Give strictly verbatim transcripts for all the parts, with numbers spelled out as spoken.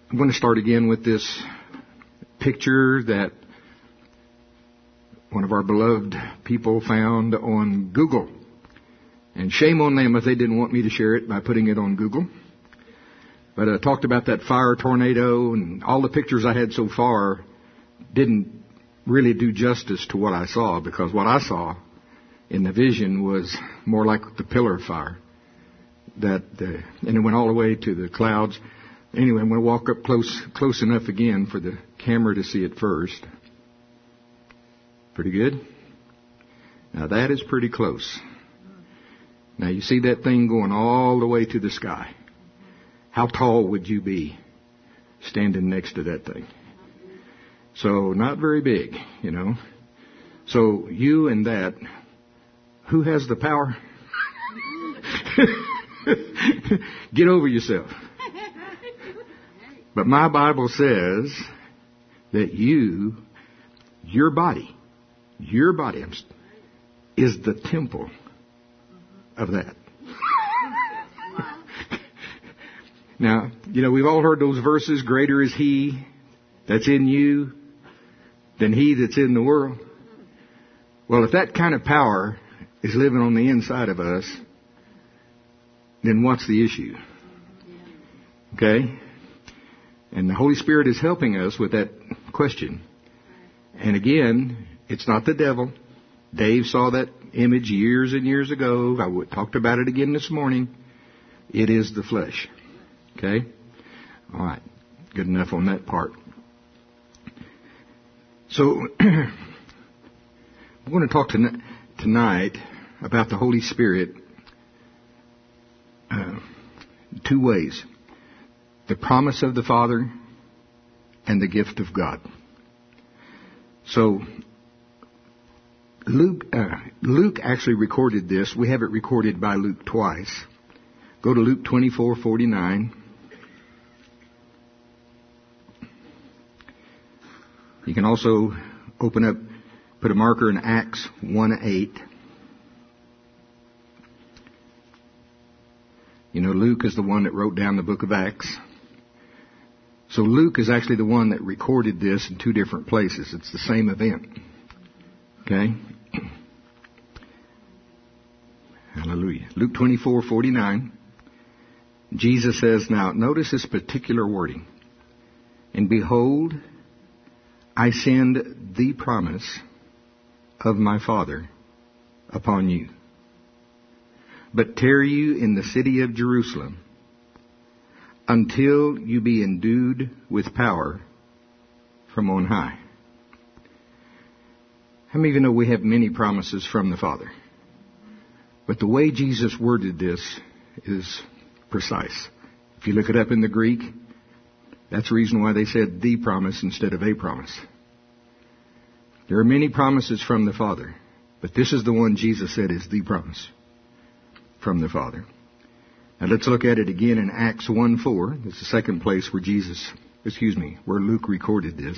I'm going to start again with this picture that one of our beloved people found on Google. And shame on them if they didn't want me to share it by putting it on Google. But I talked about that fire tornado, and all the pictures I had so far didn't really do justice to what I saw, because what I saw in the vision was more like the pillar of fire. That uh, and it went all the way to the clouds. Anyway, I'm going to walk up close close enough again for the camera to see it first. Pretty good? Now that is pretty close. Now you see that thing going all the way to the sky. How tall would you be standing next to that thing? So not very big, you know. So you and that, who has the power? Get over yourself. But my Bible says that you, your body, your body is the temple of that. Now, you know, we've all heard those verses, greater is He that's in you than he that's in the world. Well, if that kind of power is living on the inside of us, then what's the issue? Okay? And the Holy Spirit is helping us with that question. And again, it's not the devil. Dave saw that image years and years ago. I talked about it again this morning. It is the flesh. Okay? All right. Good enough on that part. So, we're going to talk to, tonight about the Holy Spirit uh, two ways. The promise of the Father and the gift of God. So, Luke, uh, Luke actually recorded this. We have it recorded by Luke twice. Go to Luke twenty-four forty-nine. You can also open up, put a marker in Acts one eight. You know, Luke is the one that wrote down the book of Acts. So Luke is actually the one that recorded this in two different places. It's the same event. Okay? Hallelujah. Luke twenty-four forty-nine. Jesus says, now notice this particular wording. And behold, I send the promise of my Father upon you. But tarry you in the city of Jerusalem until you be endued with power from on high. How many of you know we have many promises from the Father? But the way Jesus worded this is precise. If you look it up in the Greek, that's the reason why they said the promise instead of a promise. There are many promises from the Father, but this is the one Jesus said is the promise from the Father. Now let's look at it again in Acts one four. It's the second place where Jesus, excuse me, where Luke recorded this.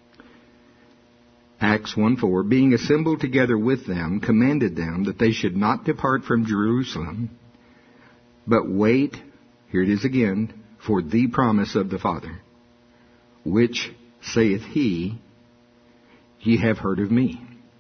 Acts one four, being assembled together with them, commanded them that they should not depart from Jerusalem, but wait, here it is again, for the promise of the Father, which saith he, ye have heard of me.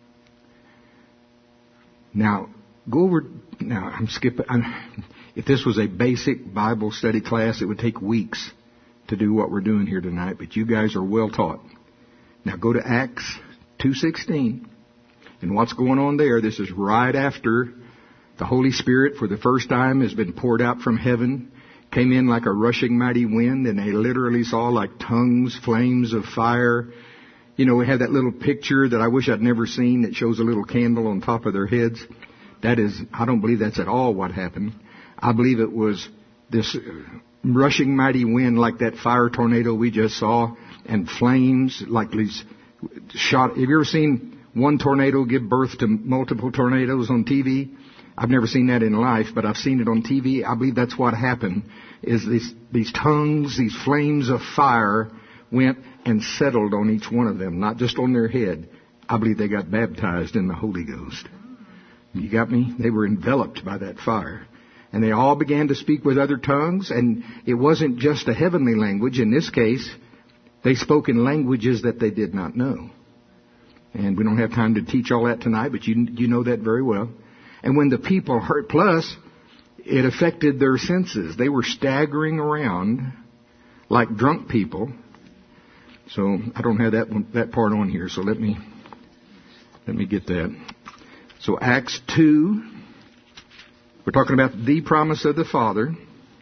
Now, go over, now I'm skipping, I'm, if this was a basic Bible study class, it would take weeks to do what we're doing here tonight, but you guys are well taught. Now go to Acts two sixteen, and what's going on there, this is right after the Holy Spirit for the first time has been poured out from heaven, came in like a rushing mighty wind, and they literally saw like tongues, flames of fire. You know, we have that little picture that I wish I'd never seen that shows a little candle on top of their heads. That is, I don't believe that's at all what happened. I believe it was this rushing mighty wind like that fire tornado we just saw, and flames like these shot. Have you ever seen one tornado give birth to multiple tornadoes on T V? I've never seen that in life, but I've seen it on T V. I believe that's what happened, is these, these tongues, these flames of fire went and settled on each one of them, not just on their head. I believe they got baptized in the Holy Ghost. You got me? They were enveloped by that fire. And they all began to speak with other tongues, and it wasn't just a heavenly language. In this case, they spoke in languages that they did not know. And we don't have time to teach all that tonight, but you, you know that very well. And when the people heard, plus, it affected their senses. They were staggering around like drunk people. So I don't have that one, that part on here, so let me, let me get that. So Acts two, we're talking about the promise of the Father,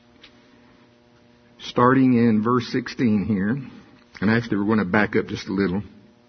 starting in verse sixteen here. And actually we're going to back up just a little.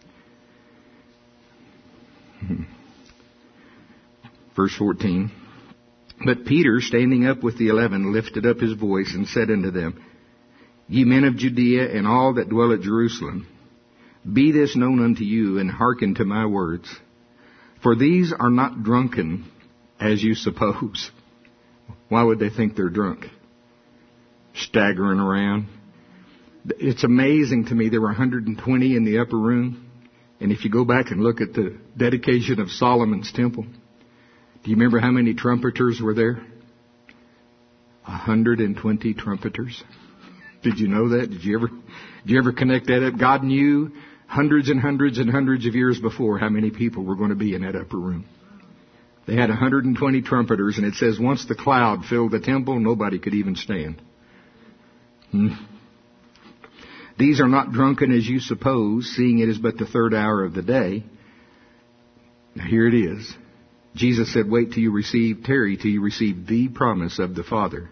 Verse fourteen. But Peter, standing up with the eleven, lifted up his voice and said unto them, Ye men of Judea and all that dwell at Jerusalem, be this known unto you, and hearken to my words. For these are not drunken, as you suppose. Why would they think they're drunk? Staggering around. It's amazing to me. There were one hundred twenty in the upper room. And if you go back and look at the dedication of Solomon's temple, do you remember how many trumpeters were there? one hundred twenty trumpeters. Did you know that? Did you ever, did you ever connect that up? God knew hundreds and hundreds and hundreds of years before how many people were going to be in that upper room. They had one hundred twenty trumpeters, and it says once the cloud filled the temple, nobody could even stand. Hmm. These are not drunken as you suppose, seeing it is but the third hour of the day. Now here it is. Jesus said, wait till you receive, tarry till you receive the promise of the Father.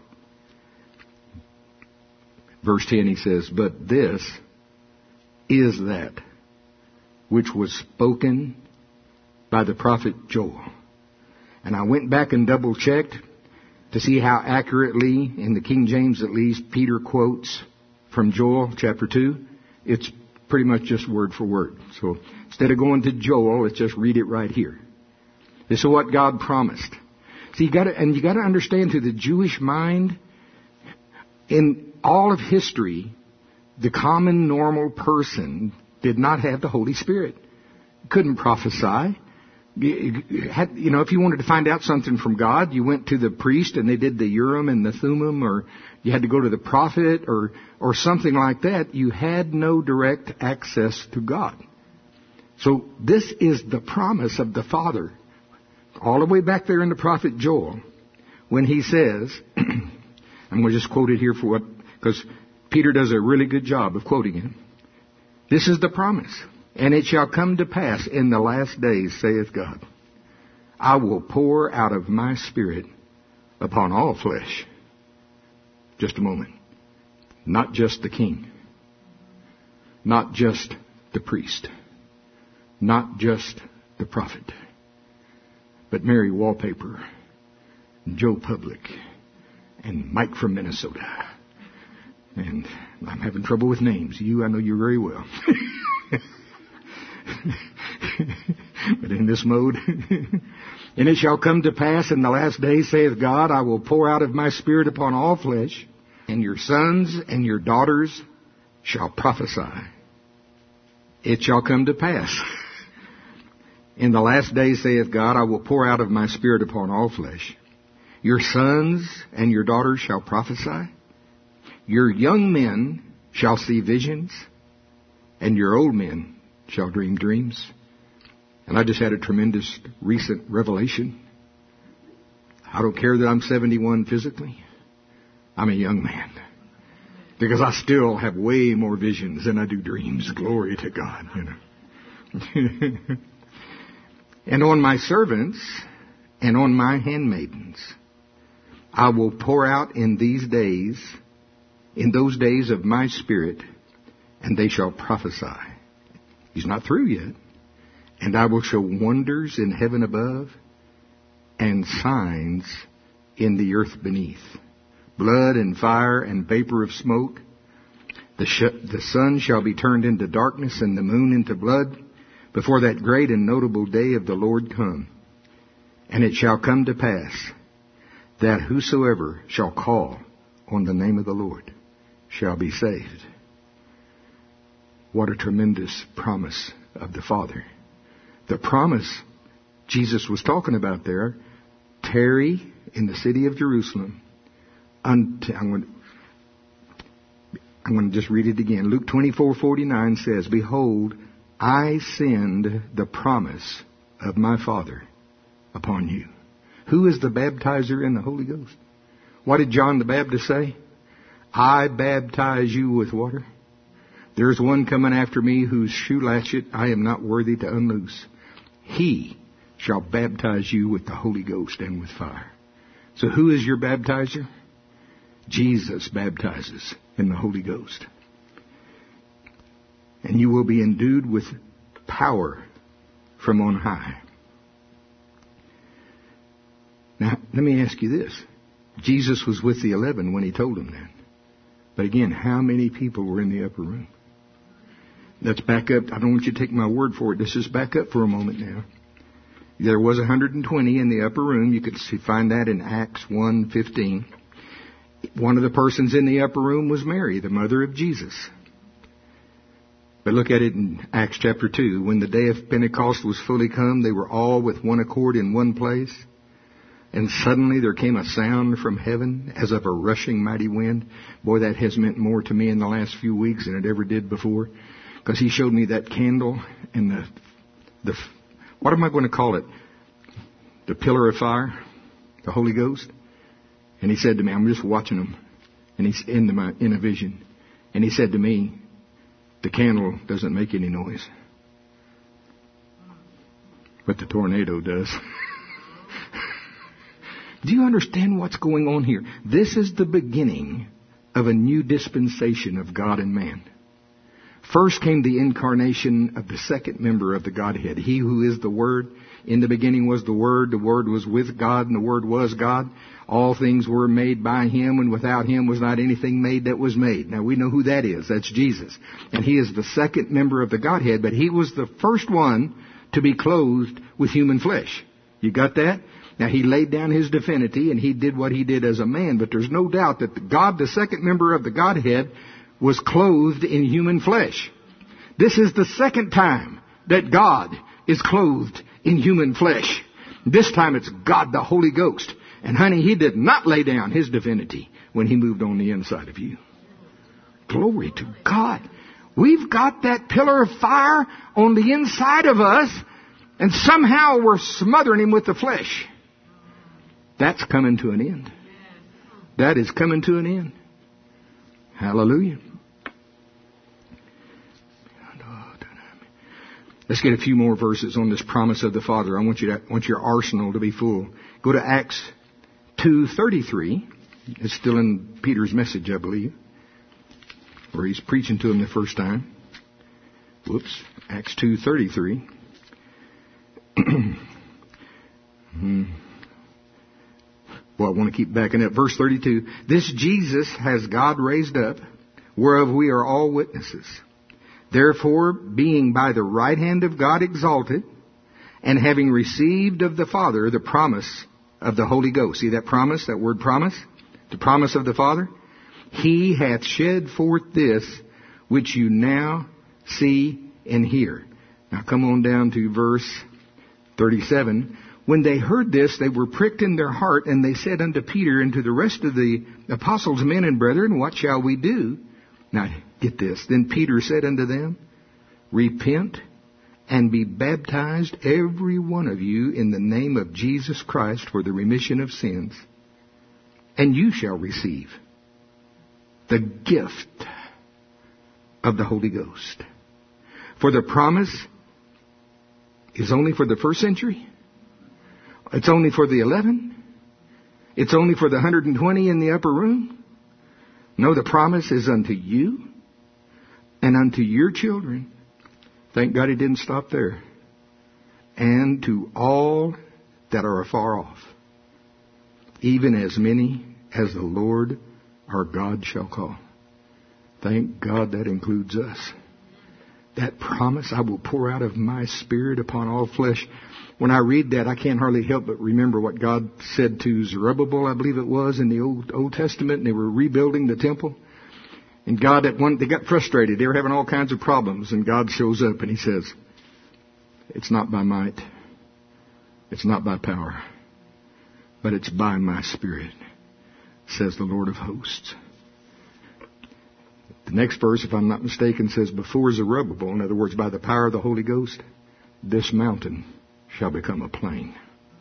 Verse ten, he says, but this is that which was spoken by the prophet Joel. And I went back and double checked to see how accurately, in the King James at least, Peter quotes from Joel chapter two. It's pretty much just word for word. So instead of going to Joel, let's just read it right here. This is what God promised. See, you got to, and you got to understand, to the Jewish mind, in all of history, the common normal person did not have the Holy Spirit. Couldn't prophesy. You, had, you know, if you wanted to find out something from God, you went to the priest and they did the Urim and the Thummim, or you had to go to the prophet or or something like that. You had no direct access to God. So this is the promise of the Father. All the way back there in the prophet Joel, when he says, I'm going to just quote it here for what, because Peter does a really good job of quoting it. This is the promise. And it shall come to pass in the last days, saith God, I will pour out of my Spirit upon all flesh. Just a moment. Not just the king. Not just the priest. Not just the prophet. But Mary Wallpaper, and Joe Public, and Mike from Minnesota. And I'm having trouble with names. You, I know you very well. But in this mode, and it shall come to pass in the last days, saith God, I will pour out of my Spirit upon all flesh, and your sons and your daughters shall prophesy. It shall come to pass. In the last days, saith God, I will pour out of my Spirit upon all flesh. Your sons and your daughters shall prophesy. Your young men shall see visions, and your old men shall dream dreams. And I just had a tremendous recent revelation. I don't care that I'm seventy-one physically. I'm a young man. Because I still have way more visions than I do dreams. Glory to God, you know. And on my servants and on my handmaidens I will pour out in these days, in those days of my Spirit, and they shall prophesy. He's not through yet. And I will show wonders in heaven above and signs in the earth beneath. Blood and fire and vapor of smoke. The, sh- the sun shall be turned into darkness and the moon into blood before that great and notable day of the Lord come. And it shall come to pass that whosoever shall call on the name of the Lord shall be saved. What a tremendous promise of the Father. The promise Jesus was talking about there, tarry in the city of Jerusalem until, I'm going to, I'm going to just read it again. Luke twenty-four forty-nine says, Behold, I send the promise of my Father upon you. Who is the baptizer in the Holy Ghost? What did John the Baptist say? I baptize you with water. There's one coming after me whose shoe latchet I am not worthy to unloose. He shall baptize you with the Holy Ghost and with fire. So who is your baptizer? Jesus baptizes in the Holy Ghost. And you will be endued with power from on high. Now, let me ask you this. Jesus was with the eleven when he told them that. But again, how many people were in the upper room? Let's back up. I don't want you to take my word for it. Let's just back up for a moment now. There was one hundred twenty in the upper room. You could see, find that in Acts one fifteen. One of the persons in the upper room was Mary, the mother of Jesus. But look at it in Acts chapter two. When the day of Pentecost was fully come, they were all with one accord in one place. And suddenly there came a sound from heaven as of a rushing mighty wind. Boy, that has meant more to me in the last few weeks than it ever did before. Because he showed me that candle and the, the, what am I going to call it? The pillar of fire, the Holy Ghost. And he said to me, I'm just watching him. And he's in, the, in a vision. And he said to me, the candle doesn't make any noise. But the tornado does. Do you understand what's going on here? This is the beginning of a new dispensation of God and man. First came the incarnation of the second member of the Godhead. He who is the Word. In the beginning was the Word. The Word was with God, and the Word was God. All things were made by Him, and without Him was not anything made that was made. Now we know who that is. That's Jesus. And He is the second member of the Godhead, but He was the first one to be clothed with human flesh. You got that? Now He laid down His divinity, and He did what He did as a man, but there's no doubt that God, the second member of the Godhead, was clothed in human flesh. This is the second time that God is clothed in human flesh. This time it's God the Holy Ghost. And honey, He did not lay down His divinity when He moved on the inside of you. Glory to God. We've got that pillar of fire on the inside of us, and somehow we're smothering Him with the flesh. That's coming to an end. That is coming to an end. Hallelujah. Let's get a few more verses on this promise of the Father. I want you to I want your arsenal to be full. Go to Acts two thirty-three. It's still in Peter's message, I believe, where he's preaching to him the first time. Whoops. Acts two thirty-three. hmm. Well, I want to keep backing up. Verse thirty-two. This Jesus has God raised up, whereof we are all witnesses. Therefore, being by the right hand of God exalted, and having received of the Father the promise of the Holy Ghost. See that promise, that word promise? The promise of the Father? He hath shed forth this which you now see and hear. Now come on down to verse thirty-seven. When they heard this, they were pricked in their heart, and they said unto Peter and to the rest of the apostles, men and brethren, what shall we do? Now, get this. Then Peter said unto them, repent and be baptized, every one of you, in the name of Jesus Christ for the remission of sins, and you shall receive the gift of the Holy Ghost. For the promise is only for the first century. It's only for the eleven. It's only for the one hundred twenty in the upper room. No, the promise is unto you and unto your children. Thank God He didn't stop there. And to all that are afar off, even as many as the Lord our God shall call. Thank God that includes us. That promise, I will pour out of my Spirit upon all flesh. When I read that, I can't hardly help but remember what God said to Zerubbabel, I believe it was, in the Old Old Testament, and they were rebuilding the temple. And God, at one, they got frustrated. They were having all kinds of problems, and God shows up and He says, it's not by might. It's not by power. but it's by my Spirit, says the Lord of hosts. The next verse, if I'm not mistaken, says, before Zerubbabel, in other words, by the power of the Holy Ghost, this mountain shall become a plain.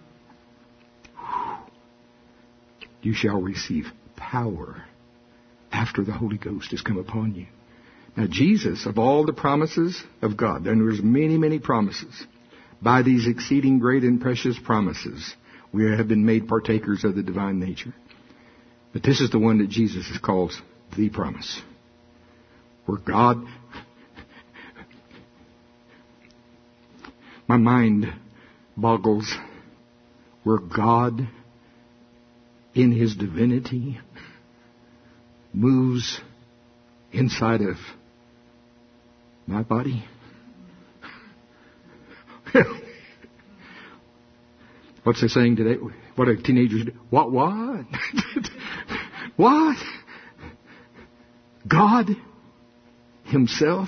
You shall receive power after the Holy Ghost has come upon you. Now, Jesus, of all the promises of God, and there's many, many promises, by these exceeding great and precious promises, we have been made partakers of the divine nature. But this is the one that Jesus calls the promise. Where God, my mind boggles, where God, in His divinity, moves inside of my body. What's they saying today? What do teenagers do? What, what? What? God Himself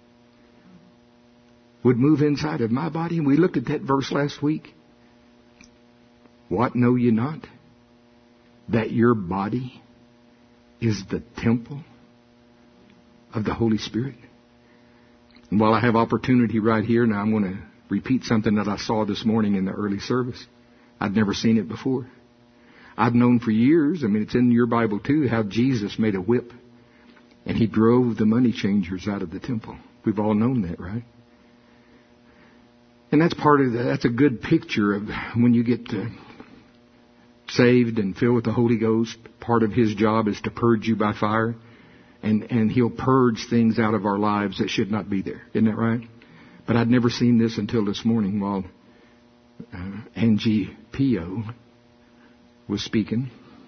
would move inside of my body. And we looked at that verse last week. What, know ye not? That your body is the temple of the Holy Spirit. And while I have opportunity right here, now I'm going to repeat something that I saw this morning in the early service. I'd never seen it before. I've known for years, I mean, it's in your Bible too, how Jesus made a whip and He drove the money changers out of the temple. We've all known that, right? And that's part of the, that's a good picture of when you get to saved and filled with the Holy Ghost. Part of His job is to purge you by fire. And, and He'll purge things out of our lives that should not be there. Isn't that right? But I'd never seen this until this morning while uh, Angie Pio was speaking.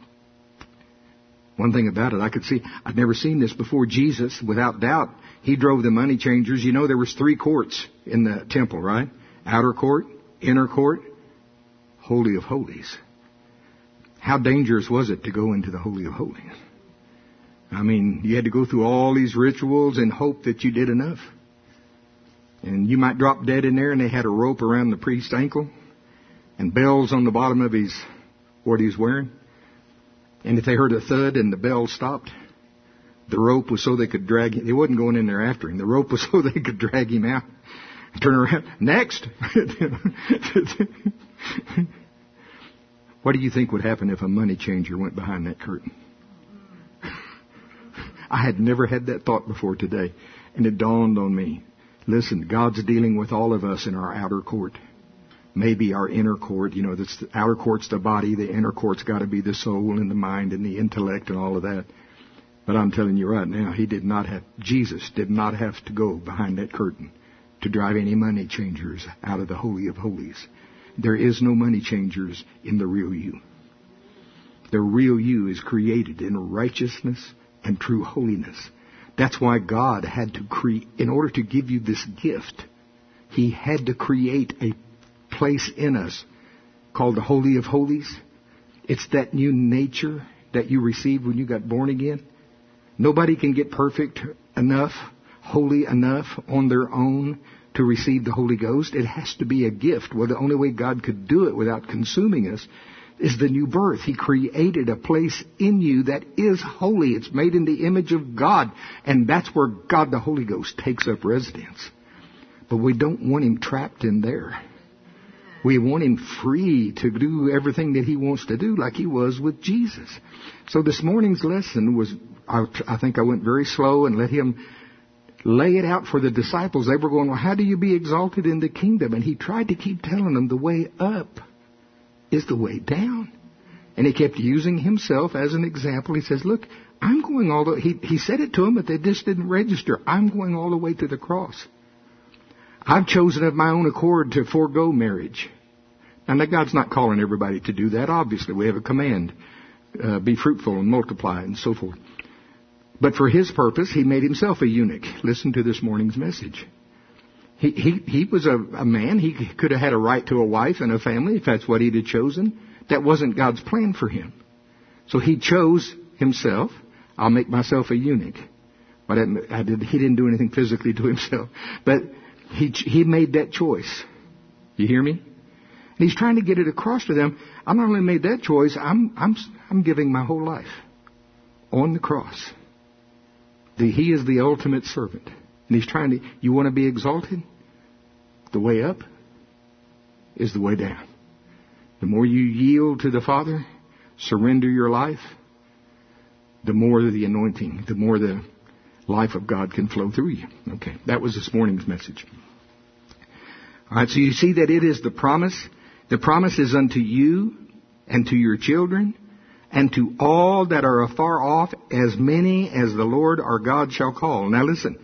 One thing about it, I could see, I'd never seen this before. Jesus, without doubt, He drove the money changers. You know, there was three courts in the temple, right? Outer court, inner court, Holy of Holies. How dangerous was it to go into the Holy of Holies? I mean, you had to go through all these rituals and hope that you did enough. And you might drop dead in there, and they had a rope around the priest's ankle and bells on the bottom of his, what he's wearing. And if they heard a thud and the bell stopped, the rope was so they could drag him. They wasn't going in there after him. The rope was so they could drag him out. Turn around. Next! What do you think would happen if a money changer went behind that curtain? I had never had that thought before today. And it dawned on me. Listen, God's dealing with all of us in our outer court. Maybe our inner court. You know, that's the outer court's the body. The inner court's got to be the soul and the mind and the intellect and all of that. But I'm telling you right now, He did not have, Jesus did not have to go behind that curtain to drive any money changers out of the Holy of Holies. There is no money changers in the real you. The real you is created in righteousness and true holiness. That's why God had to create, in order to give you this gift, He had to create a place in us called the Holy of Holies. It's that new nature that you received when you got born again. Nobody can get perfect enough, holy enough on their own to receive the Holy Ghost. It has to be a gift. Well, the only way God could do it without consuming us is the new birth. He created a place in you that is holy. It's made in the image of God. And that's where God the Holy Ghost takes up residence. But we don't want Him trapped in there. We want Him free to do everything that He wants to do like He was with Jesus. So this morning's lesson was, I, I think I went very slow and let Him lay it out for the disciples. They were going, well, how do you be exalted in the kingdom? And He tried to keep telling them the way up is the way down. And He kept using Himself as an example. He says, look, I'm going all the, he, he said it to them, but they just didn't register. I'm going all the way to the cross. I've chosen of my own accord to forego marriage. And that God's not calling everybody to do that. Obviously, we have a command, uh, be fruitful and multiply and so forth. But for His purpose, He made Himself a eunuch. Listen to this morning's message. He, he, he was a, a man. He could have had a right to a wife and a family if that's what He'd have chosen. That wasn't God's plan for Him. So He chose Himself. I'll make myself a eunuch. But I, I did, He didn't do anything physically to Himself. But He, he made that choice. You hear me? And he's trying to get it across to them. I not only made that choice, I'm, I'm, I'm giving my whole life on the cross. The, he is the ultimate servant. And he's trying to, you want to be exalted? The way up is the way down. The more you yield to the Father, surrender your life, the more the anointing, the more the life of God can flow through you. Okay, that was this morning's message. All right, so you see that it is the promise. The promise is unto you and to your children and to all that are afar off, as many as the Lord our God shall call. Now listen,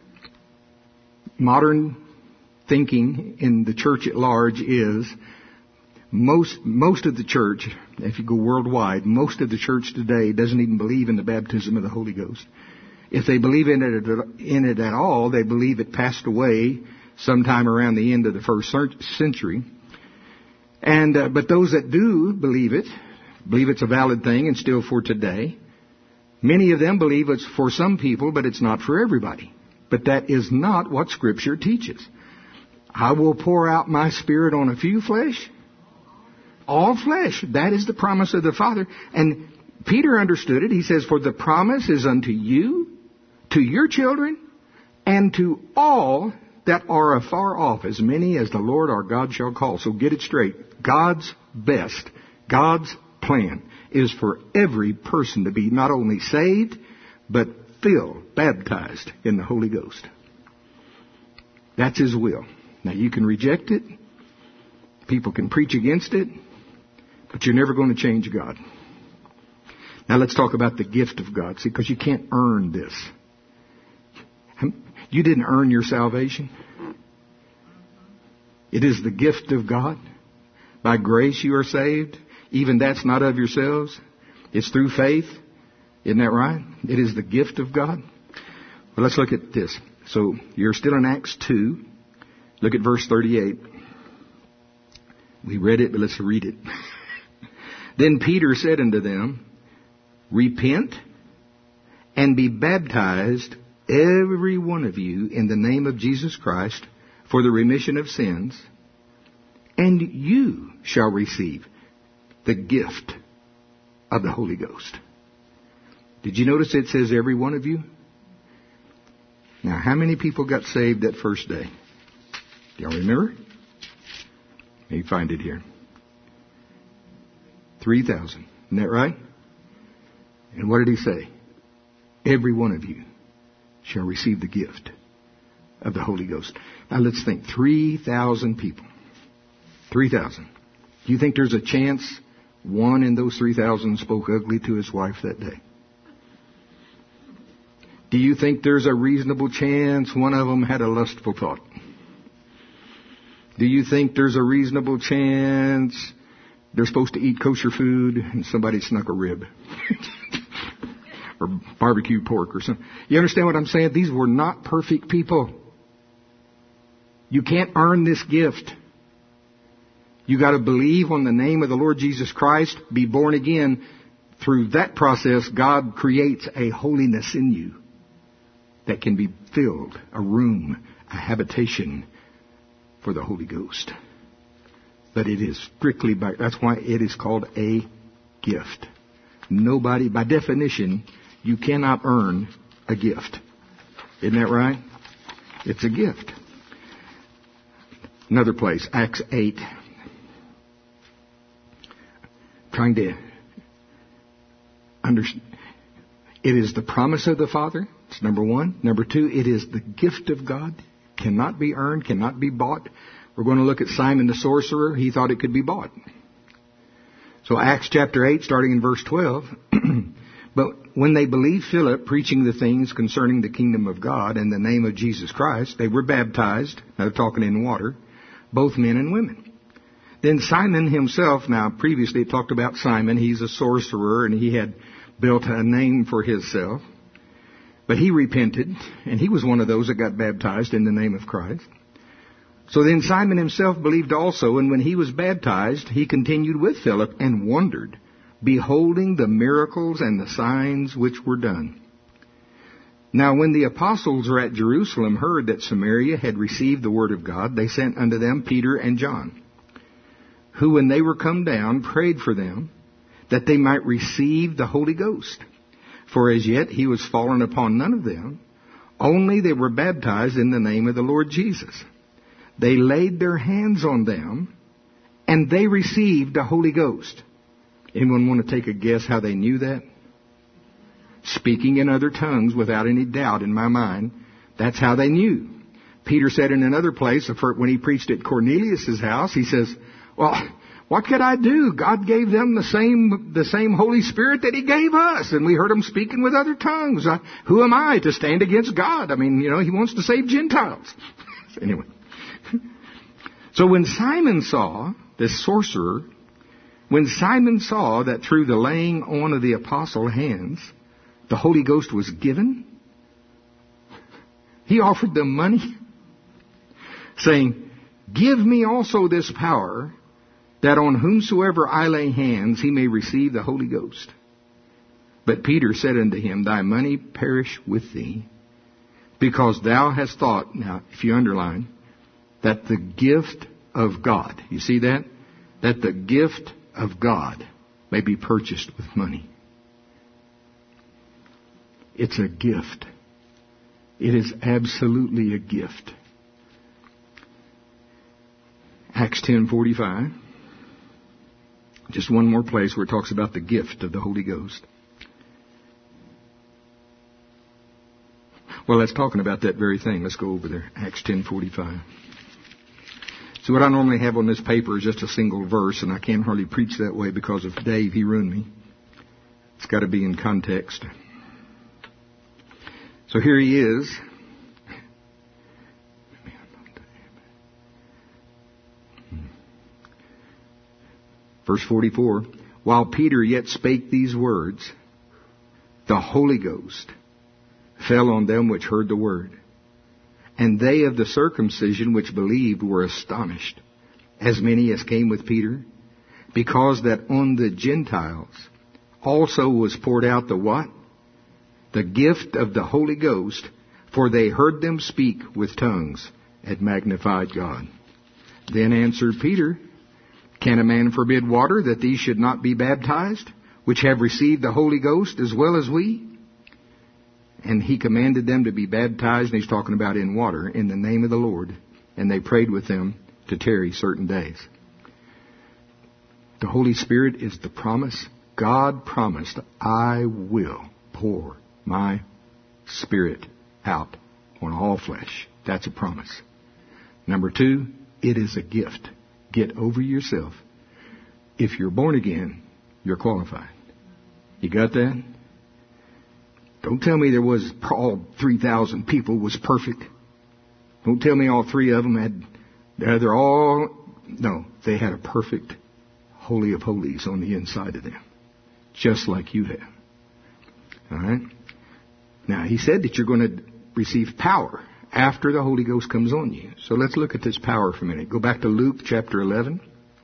modern thinking in the church at large is most most of the church, if you go worldwide, most of the church today doesn't even believe in the baptism of the Holy Ghost. If they believe in it in it at all, they believe it passed away sometime around the end of the first century. And uh, but those that do believe it, believe it's a valid thing and still for today. Many of them believe it's for some people, but it's not for everybody. But that is not what Scripture teaches. I will pour out my Spirit on a few flesh. All flesh. That is the promise of the Father. And Peter understood it. He says, for the promise is unto you, to your children, and to all that are afar off, as many as the Lord our God shall call. So get it straight. God's best, God's plan is for every person to be not only saved, but filled, baptized in the Holy Ghost. That's His will. Now you can reject it. People can preach against it. But you're never going to change God. Now let's talk about the gift of God. See, because you can't earn this. You didn't earn your salvation. It is the gift of God. By grace you are saved. Even that's not of yourselves. It's through faith. Isn't that right? It is the gift of God. Well, let's look at this. So you're still in Acts two. Look at verse thirty-eight. We read it, but let's read it. Then Peter said unto them, repent and be baptized, every one of you, in the name of Jesus Christ, for the remission of sins, and you shall receive the gift of the Holy Ghost. Did you notice it says every one of you? Now, how many people got saved that first day? Do y'all remember? Let me find it here. three thousand. Isn't that right? And what did he say? Every one of you shall receive the gift of the Holy Ghost. Now let's think. three thousand people. three thousand. Do you think there's a chance one in those three thousand spoke ugly to his wife that day? Do you think there's a reasonable chance one of them had a lustful thought? Do you think there's a reasonable chance they're supposed to eat kosher food and somebody snuck a rib? Or barbecue pork or something. You understand what I'm saying? These were not perfect people. You can't earn this gift. You got to believe on the name of the Lord Jesus Christ, be born again. Through that process, God creates a holiness in you that can be filled, a room, a habitation for the Holy Ghost. But it is strictly by, that's why it is called a gift. Nobody, by definition, you cannot earn a gift. Isn't that right? It's a gift. Another place, Acts eight. Trying to understand. It is the promise of the Father. It's number one. Number two, it is the gift of God. Cannot be earned, cannot be bought. We're going to look at Simon the sorcerer. He thought it could be bought. So Acts chapter eight, starting in verse twelve. But when they believed Philip preaching the things concerning the kingdom of God in the name of Jesus Christ, they were baptized. Now they're talking in water, both men and women. Then Simon himself, now previously it talked about Simon. He's a sorcerer and he had built a name for himself. But he repented, and he was one of those that got baptized in the name of Christ. So then Simon himself believed also, and when he was baptized, he continued with Philip and wondered, beholding the miracles and the signs which were done. Now when the apostles were at Jerusalem heard that Samaria had received the word of God, they sent unto them Peter and John, who when they were come down prayed for them, that they might receive the Holy Ghost. For as yet he was fallen upon none of them, only they were baptized in the name of the Lord Jesus. They laid their hands on them, and they received the Holy Ghost. Anyone want to take a guess how they knew that? Speaking in other tongues without any doubt in my mind. That's how they knew. Peter said in another place, when he preached at Cornelius' house, he says, well, what could I do? God gave them the same the same Holy Spirit that He gave us, and we heard them speaking with other tongues. I, who am I to stand against God? I mean, you know, He wants to save Gentiles. Anyway. So when Simon saw, this sorcerer, when Simon saw that through the laying on of the apostle hands, the Holy Ghost was given, he offered them money, saying, give me also this power, that on whomsoever I lay hands, he may receive the Holy Ghost. But Peter said unto him, thy money perish with thee, because thou hast thought, now if you underline, that the gift of God, you see that? That the gift of God may be purchased with money. It's a gift. It is absolutely a gift. Acts ten forty-five. Just one more place where it talks about the gift of the Holy Ghost. Well, that's talking about that very thing. Let's go over there. Acts ten forty-five. So what I normally have on this paper is just a single verse, and I can't hardly preach that way because of Dave. He ruined me. It's got to be in context. So here he is. Verse forty-four, while Peter yet spake these words, the Holy Ghost fell on them which heard the word. And they of the circumcision which believed were astonished, as many as came with Peter, because that on the Gentiles also was poured out the what? The gift of the Holy Ghost, for they heard them speak with tongues and magnified God. Then answered Peter, can a man forbid water that these should not be baptized, which have received the Holy Ghost as well as we? And he commanded them to be baptized, and he's talking about in water, in the name of the Lord. And they prayed with them to tarry certain days. The Holy Spirit is the promise. God promised, I will pour my Spirit out on all flesh. That's a promise. Number two, it is a gift. Get over yourself. If you're born again, you're qualified. You got that? Don't tell me there was all three thousand people was perfect. Don't tell me all three of them had, they're all, no, they had a perfect Holy of Holies on the inside of them. Just like you have. All right? Now, he said that you're going to receive power after the Holy Ghost comes on you. So let's look at this power for a minute. Go back to Luke chapter eleven.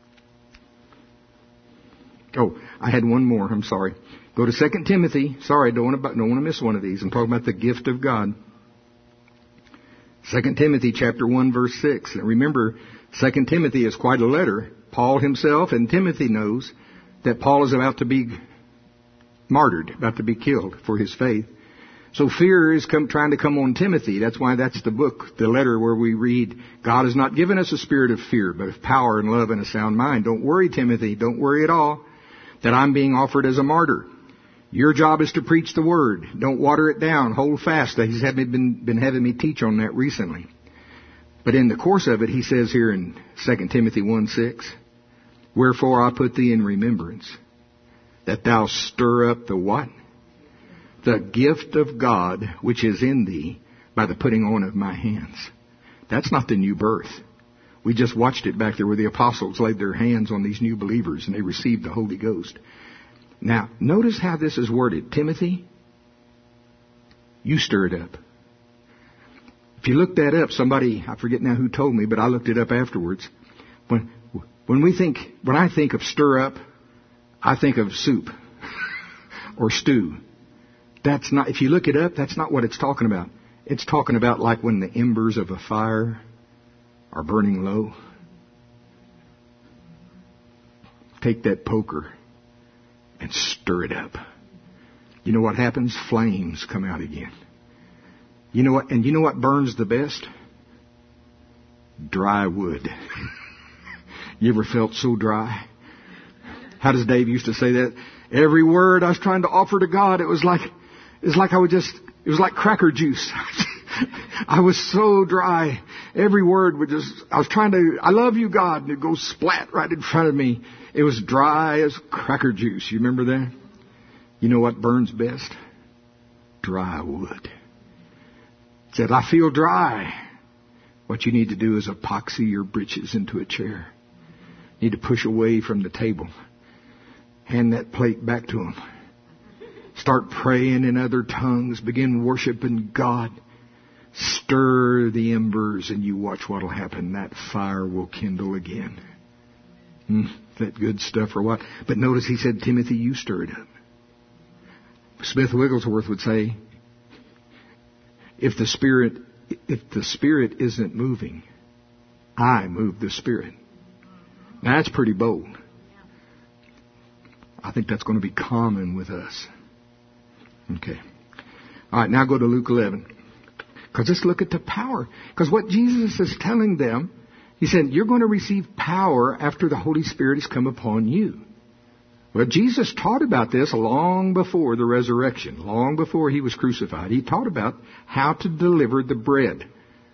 Oh, I had one more. I'm sorry. Go to Second Timothy. Sorry, don't want to, don't want to miss one of these. I'm talking about the gift of God. Second Timothy chapter one verse six. And remember, Second Timothy is quite a letter. Paul himself and Timothy knows that Paul is about to be martyred, about to be killed for his faith. So fear is come, trying to come on Timothy. That's why that's the book, the letter where we read, God has not given us a spirit of fear, but of power and love and a sound mind. Don't worry, Timothy. Don't worry at all that I'm being offered as a martyr. Your job is to preach the word. Don't water it down. Hold fast. He's been, been having me teach on that recently. But in the course of it, he says here in Second Timothy one six, wherefore I put thee in remembrance, that thou stir up the what? The gift of God which is in thee by the putting on of my hands. That's not the new birth. We just watched it back there where the apostles laid their hands on these new believers and they received the Holy Ghost. Now, notice how this is worded. Timothy, you stir it up. If you look that up, somebody, I forget now who told me, but I looked it up afterwards. When, when we think, when I think of stir up, I think of soup or stew. That's not, if you look it up, that's not what it's talking about. It's talking about like when the embers of a fire are burning low. take that poker and stir it up. You know what happens? Flames come out again. You know what? And you know what burns the best? Dry wood. You ever felt so dry? How does Dave used to say that? Every word I was trying to offer to God, it was like, it was like I would just, it was like cracker juice. I was so dry. Every word would just, I was trying to, I love you, God, and it goes splat right in front of me. It was dry as cracker juice. You remember that? You know what burns best? Dry wood. It said, I feel dry. What you need to do is epoxy your britches into a chair. You need to push away from the table. Hand that plate back to him. Start praying in other tongues. Begin worshiping God. Stir the embers and you watch what will happen. That fire will kindle again. Mm, that good stuff or what? But notice he said, Timothy, you stir it up. Smith Wigglesworth would say, if the Spirit, if the Spirit isn't moving, I move the Spirit. Now that's pretty bold. I think that's going to be common with us. Okay. All right, now go to Luke eleven. Because let's look at the power. Because what Jesus is telling them, he said, you're going to receive power after the Holy Spirit has come upon you. Well, Jesus taught about this long before the resurrection, long before he was crucified. He taught about how to deliver the bread,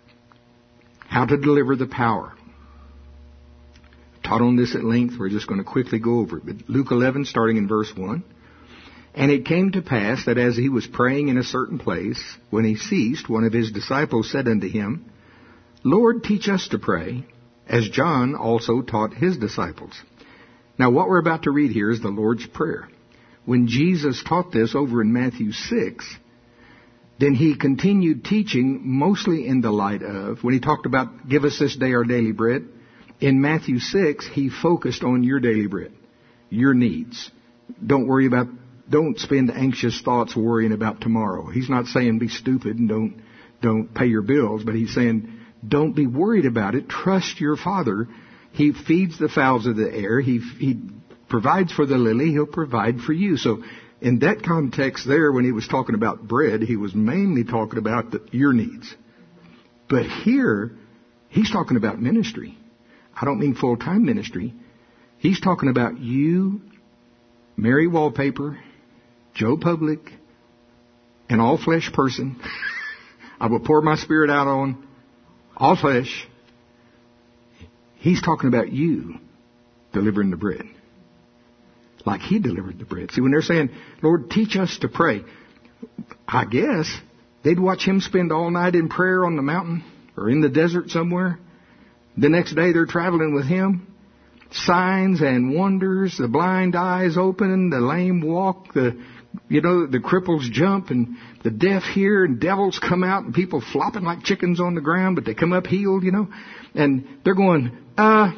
how to deliver the power. Taught on this at length. We're just going to quickly go over it. But Luke eleven, starting in verse one. And it came to pass that as he was praying in a certain place, when he ceased, one of his disciples said unto him, Lord, teach us to pray, as John also taught his disciples. Now, what we're about to read here is the Lord's Prayer. When Jesus taught this over in Matthew six, then he continued teaching mostly in the light of, when he talked about, give us this day our daily bread, in Matthew six, he focused on your daily bread, your needs. Don't worry about, don't spend anxious thoughts worrying about tomorrow. He's not saying be stupid and don't, don't pay your bills, but he's saying don't be worried about it. Trust your Father. He feeds the fowls of the air. He, he provides for the lily. He'll provide for you. So in that context there, when he was talking about bread, he was mainly talking about the, your needs. But here, he's talking about ministry. I don't mean full-time ministry. He's talking about you, Mary Wallpaper, Joe Public, an all-flesh person. I will pour my Spirit out on all flesh. He's talking about you delivering the bread. Like he delivered the bread. See, when they're saying, Lord, teach us to pray, I guess they'd watch him spend all night in prayer on the mountain or in the desert somewhere. The next day they're traveling with him. Signs and wonders, the blind eyes open, the lame walk, the, you know, the cripples jump and the deaf hear and devils come out and people flopping like chickens on the ground, but they come up healed, you know. And they're going, uh,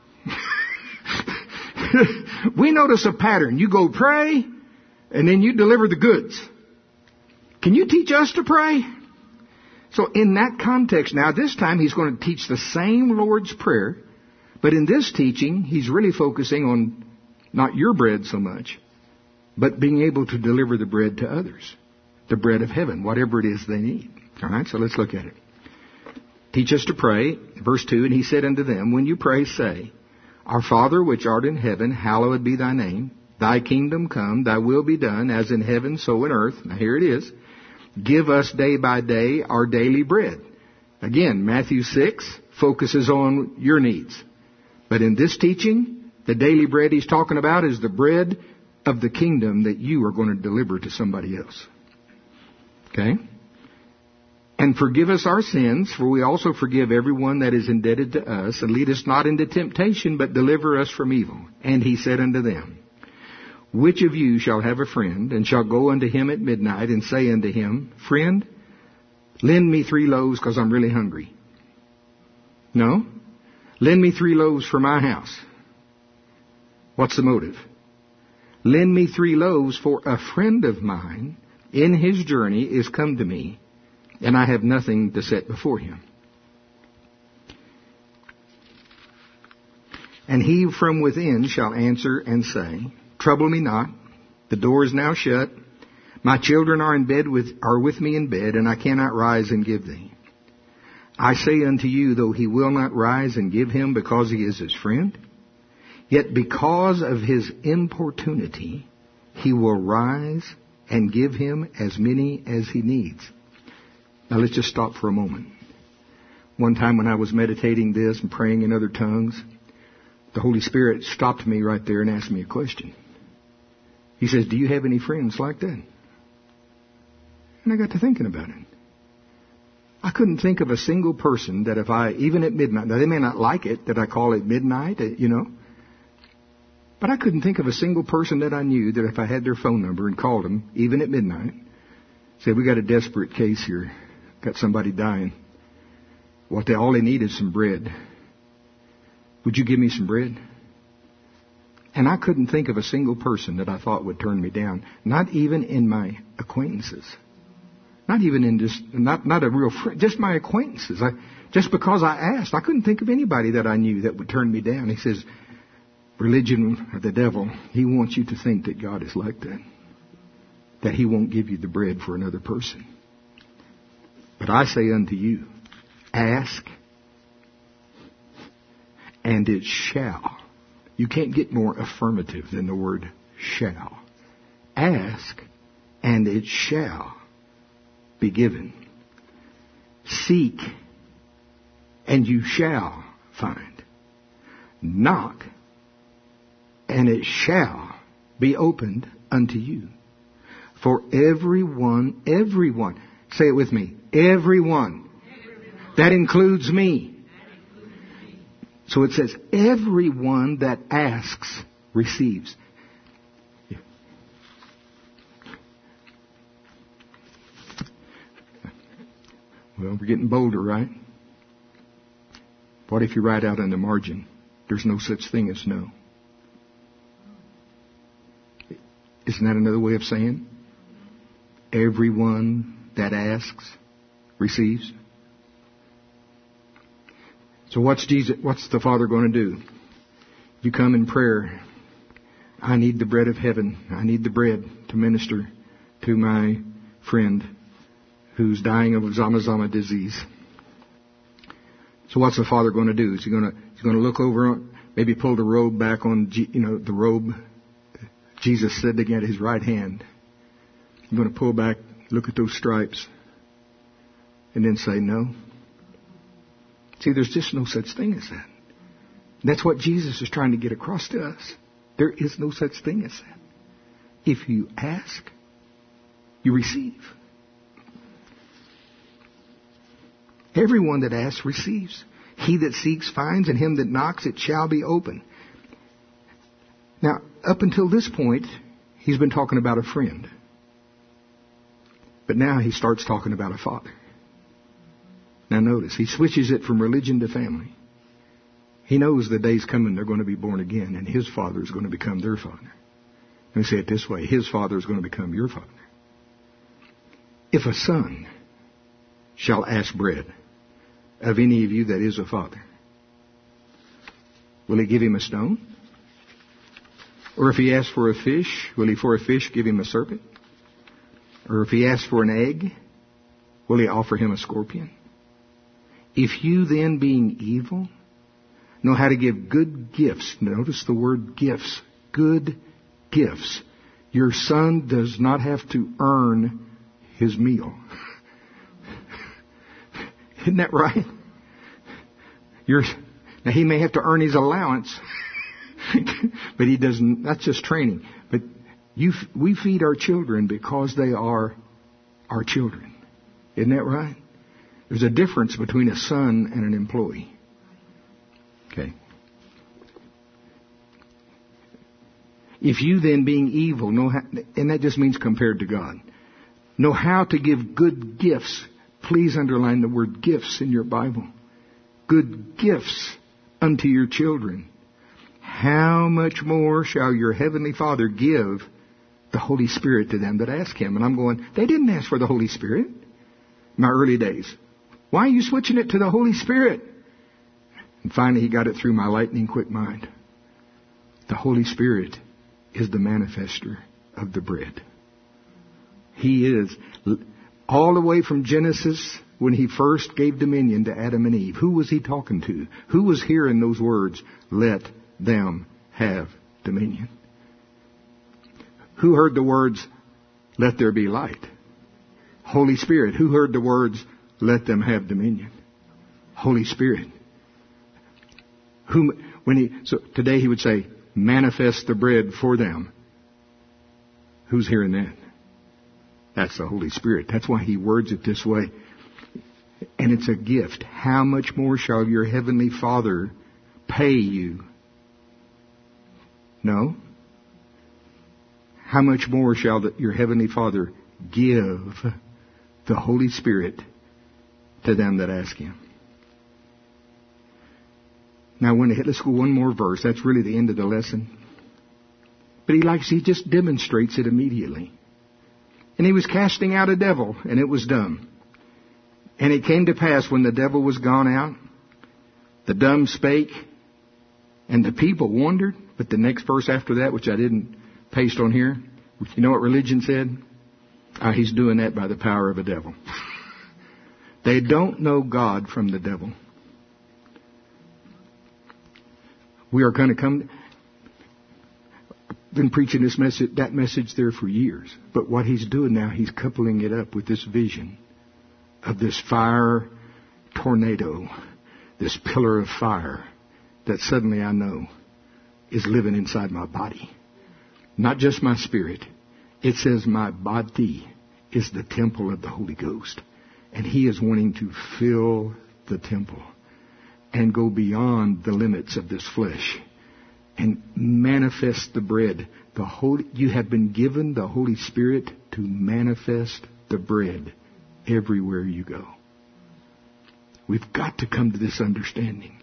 we notice a pattern. You go pray and then you deliver the goods. Can you teach us to pray? So in that context, now this time he's going to teach the same Lord's Prayer, but in this teaching, he's really focusing on not your bread so much, but being able to deliver the bread to others. The bread of heaven, whatever it is they need. All right, so let's look at it. Teach us to pray, verse two, and he said unto them, when you pray, say, Our Father which art in heaven, hallowed be thy name. Thy kingdom come, thy will be done, as in heaven, so in earth. Now here it is. Give us day by day our daily bread. Again, Matthew six focuses on your needs. But in this teaching, the daily bread he's talking about is the bread of the kingdom that you are going to deliver to somebody else. Okay? And forgive us our sins, for we also forgive everyone that is indebted to us. And lead us not into temptation, but deliver us from evil. And he said unto them, Which of you shall have a friend, and shall go unto him at midnight, and say unto him, Friend, lend me three loaves, because I'm really hungry. No? Lend me three loaves for my house. What's the motive? Lend me three loaves, for a friend of mine in his journey is come to me, and I have nothing to set before him. And he from within shall answer and say, Trouble me not, the door is now shut. My children are in bed with, are with me in bed, and I cannot rise and give thee. I say unto you, though he will not rise and give him because he is his friend, yet because of his importunity, he will rise and give him as many as he needs. Now let's just stop for a moment. One time when I was meditating this and praying in other tongues, the Holy Spirit stopped me right there and asked me a question. He says, do you have any friends like that? And I got to thinking about it. I couldn't think of a single person that if I, even at midnight, now they may not like it that I call it midnight, you know, but I couldn't think of a single person that I knew that if I had their phone number and called them, even at midnight, said, we got a desperate case here, got somebody dying. What they, all they need is some bread. Would you give me some bread? And I couldn't think of a single person that I thought would turn me down, not even in my acquaintances. Not even in just, not, not a real friend, just my acquaintances. I, just because I asked, I couldn't think of anybody that I knew that would turn me down. He says, religion of the devil, he wants you to think that God is like that. That he won't give you the bread for another person. But I say unto you, ask, and it shall. You can't get more affirmative than the word shall. Ask, and it shall be given. Seek, and you shall find. Knock, and it shall be opened unto you. For everyone, everyone, say it with me, everyone. That includes me. So it says, everyone that asks receives. Well, we're getting bolder, right? What if you write out on the margin, there's no such thing as no? Isn't that another way of saying, everyone that asks receives? So what's Jesus, what's the Father going to do? You come in prayer. I need the bread of heaven. I need the bread to minister to my friend who's dying of Zama-Zama disease. So what's the Father going to do? Is he going to, he's going to look over, maybe pull the robe back on, you know, the robe Jesus said to get his right hand. He's going to pull back, look at those stripes, and then say no. See, there's just no such thing as that. That's what Jesus is trying to get across to us. There is no such thing as that. If you ask, you receive. Everyone that asks receives. He that seeks finds, and him that knocks it shall be open. Now, up until this point, he's been talking about a friend. But now he starts talking about a father. Now notice, he switches it from religion to family. He knows the day's coming they're going to be born again, and his father is going to become their father. Let me say it this way. His father is going to become your father. If a son shall ask bread of any of you that is a father, will he give him a stone? Or if he asks for a fish, will he for a fish give him a serpent? Or if he asks for an egg, will he offer him a scorpion? If you then, being evil, know how to give good gifts, notice the word gifts, good gifts. Your son does not have to earn his meal. Isn't that right? You're, now he may have to earn his allowance, but he doesn't. That's just training. But you, we feed our children because they are our children. Isn't that right? There's a difference between a son and an employee. Okay. If you then, being evil, know how, and that just means compared to God, know how to give good gifts. Please underline the word gifts in your Bible. Good gifts unto your children. How much more shall your heavenly Father give the Holy Spirit to them that ask Him? And I'm going, they didn't ask for the Holy Spirit in my early days. Why are you switching it to the Holy Spirit? And finally he got it through my lightning quick mind. The Holy Spirit is the manifester of the bread. He is all the way from Genesis when He first gave dominion to Adam and Eve. Who was He talking to? Who was hearing those words? Let them have dominion. Who heard the words, let there be light? Holy Spirit. Who heard the words, let them have dominion? Holy Spirit. Who, when he, so today He would say, manifest the bread for them. Who's hearing that? That's the Holy Spirit. That's why He words it this way. And it's a gift. How much more shall your Heavenly Father pay you? No. How much more shall the, your Heavenly Father give the Holy Spirit to them that ask Him? Now, when let's go one more verse. That's really the end of the lesson. But he likes, he just demonstrates it immediately. And He was casting out a devil, and it was dumb. And it came to pass when the devil was gone out, the dumb spake, and the people wondered. But the next verse after that, which I didn't paste on here, you know what religion said? Ah, he's doing that by the power of a devil. They don't know God from the devil. We are going to come. I've been preaching this message, that message there for years. But what he's doing now, he's coupling it up with this vision of this fire tornado, this pillar of fire that suddenly I know is living inside my body. Not just my spirit. It says my body is the temple of the Holy Ghost. And He is wanting to fill the temple and go beyond the limits of this flesh and manifest the bread. The Holy, you have been given the Holy Spirit to manifest the bread everywhere you go. We've got to come to this understanding.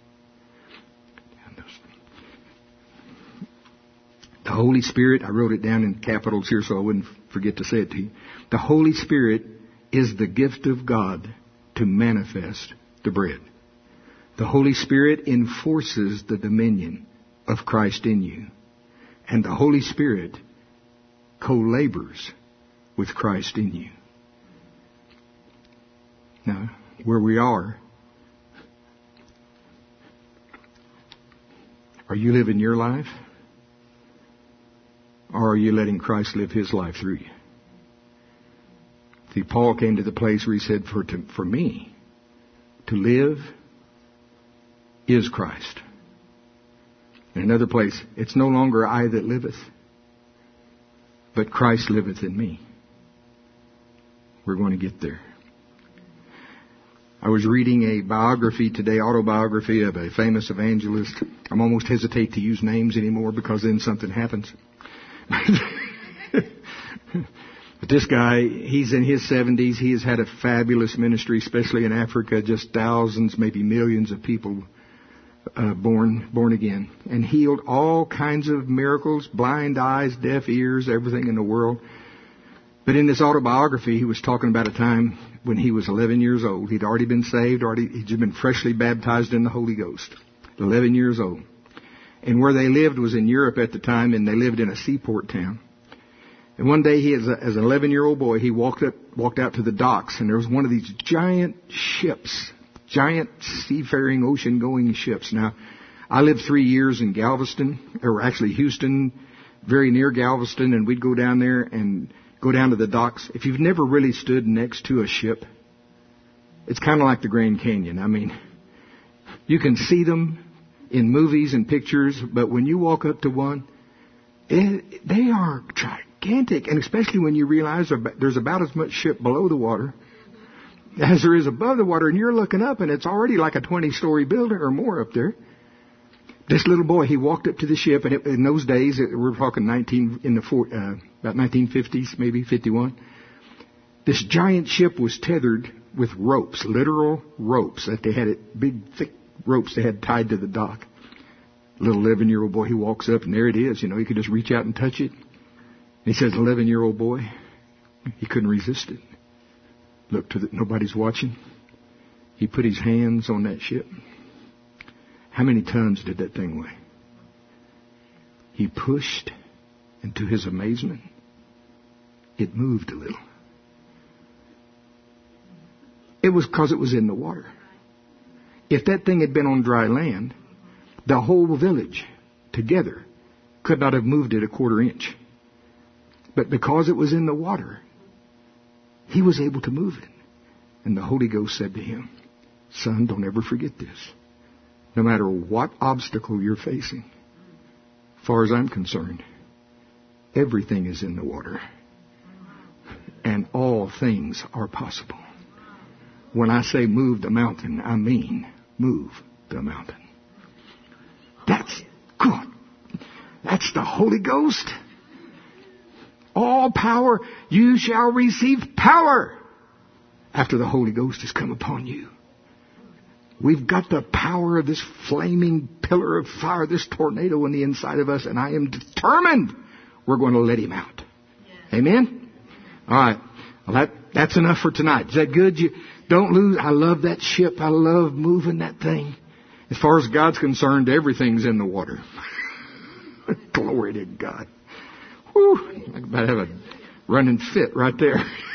The Holy Spirit, I wrote it down in capitals here so I wouldn't forget to say it to you. The Holy Spirit is the gift of God to manifest the bread. The Holy Spirit enforces the dominion of Christ in you. And the Holy Spirit co-labors with Christ in you. Now, where we are, are you living your life? Or are you letting Christ live His life through you? See, Paul came to the place where he said, for, to, for me, to live is Christ. In another place, it's no longer I that liveth, but Christ liveth in me. We're going to get there. I was reading a biography today, autobiography of a famous evangelist. I'm almost hesitate to use names anymore because then something happens. But this guy, he's in his seventies. He has had a fabulous ministry, especially in Africa. Just thousands, maybe millions of people uh, born born again. And healed all kinds of miracles, blind eyes, deaf ears, everything in the world. But in this autobiography, he was talking about a time when he was eleven years old. He'd already been saved, already he'd just been freshly baptized in the Holy Ghost. eleven years old. And where they lived was in Europe at the time, and they lived in a seaport town. And one day, he, as, a, as an eleven-year-old boy, he walked up, walked out to the docks, and there was one of these giant ships, giant seafaring, ocean-going ships. Now, I lived three years in Galveston, or actually Houston, very near Galveston, and we'd go down there and go down to the docks. If you've never really stood next to a ship, it's kind of like the Grand Canyon. I mean, you can see them in movies and pictures, but when you walk up to one, it, they are gigantic, and especially when you realize there's about as much ship below the water as there is above the water, and you're looking up, and it's already like a twenty-story building or more up there. This little boy, he walked up to the ship, and it, in those days, it, we're talking nineteen in the four, uh, about nineteen fifties, maybe fifty-one. This giant ship was tethered with ropes, literal ropes that they had it big, thick ropes they had tied to the dock. Little eleven-year-old boy, he walks up, and there it is. You know, he could just reach out and touch it. And he says, eleven-year-old boy, he couldn't resist it. Look to the, nobody's watching. He put his hands on that ship. How many tons did that thing weigh? He pushed, and to his amazement, it moved a little. It was because it was in the water. If that thing had been on dry land, the whole village together could not have moved it a quarter inch. But because it was in the water, he was able to move it. And the Holy Ghost said to him, son, don't ever forget this. No matter what obstacle you're facing, as far as I'm concerned, everything is in the water. And all things are possible. When I say move the mountain, I mean move the mountain. That's good. That's the Holy Ghost. All power, you shall receive power after the Holy Ghost has come upon you. We've got the power of this flaming pillar of fire, this tornado in the inside of us, and I am determined we're going to let him out. Yeah. Amen? All right. Well, that, that's enough for tonight. Is that good? You don't lose. I love that ship. I love moving that thing. As far as God's concerned, everything's in the water. Glory to God. Whew. I might have a running fit right there.